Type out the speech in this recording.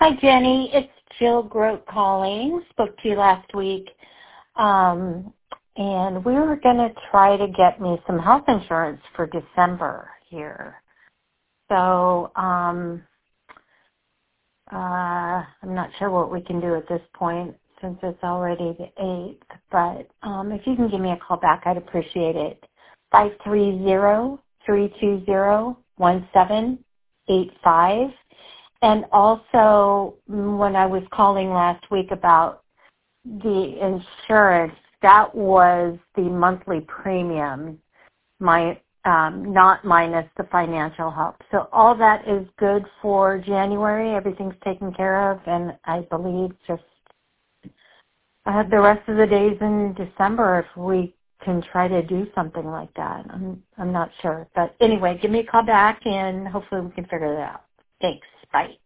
Hi, Jenny. It's Jill Grote calling. Spoke to you last week. And we were going to try to get me some health insurance for December here. So I'm not sure what we can do at this point since it's already the 8th. But if you can give me a call back, I'd appreciate it. 530-320-1785. And also, when I was calling last week about the insurance, that was the monthly premium, not minus the financial help. So all that is good for January. Everything's taken care of, and I believe just the rest of the days in December, if we can try to do something like that. I'm not sure. But anyway, give me a call back, and hopefully we can figure it out. Thanks. Bye.